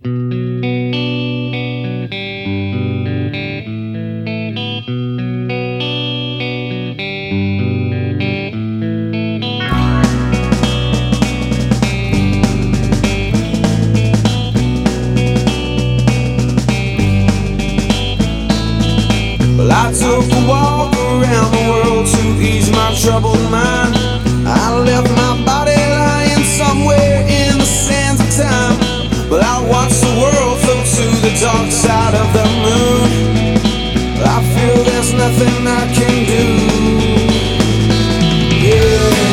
Well, I took a walk around the world to ease my troubled mind. I left my body lying somewhere in the sands of time. But I watched the world float to the dark side of the moon. I feel there's nothing I can do. Yeah.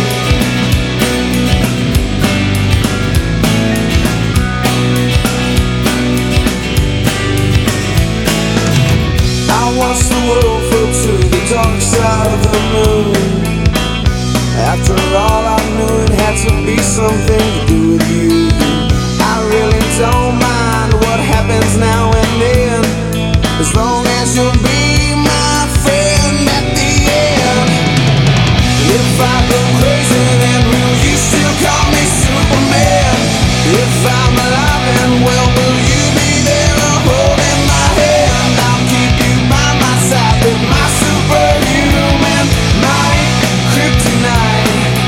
I watched the world float to the dark side of the moon. After all, I knew it had to be something to do with you. I really don't mind what happens now and then, as long as you'll be my friend at the end. And if I go crazy, then will you still call me Superman? If I'm alive and well, will you be there holding my hand? I'll keep you by my side with my superhuman might, kryptonite.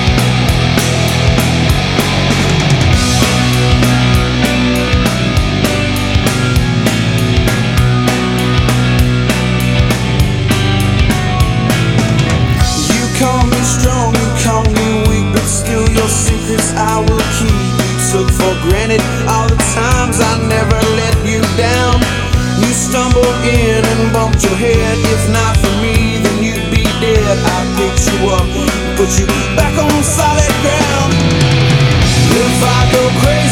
You call me strong, you call me weak, but still your secrets I will keep. You took for granted all the times I never let you down. You stumbled in and bumped your head. If not for me, then you'd be dead. I picked you up, put you back on solid ground. If I go crazy,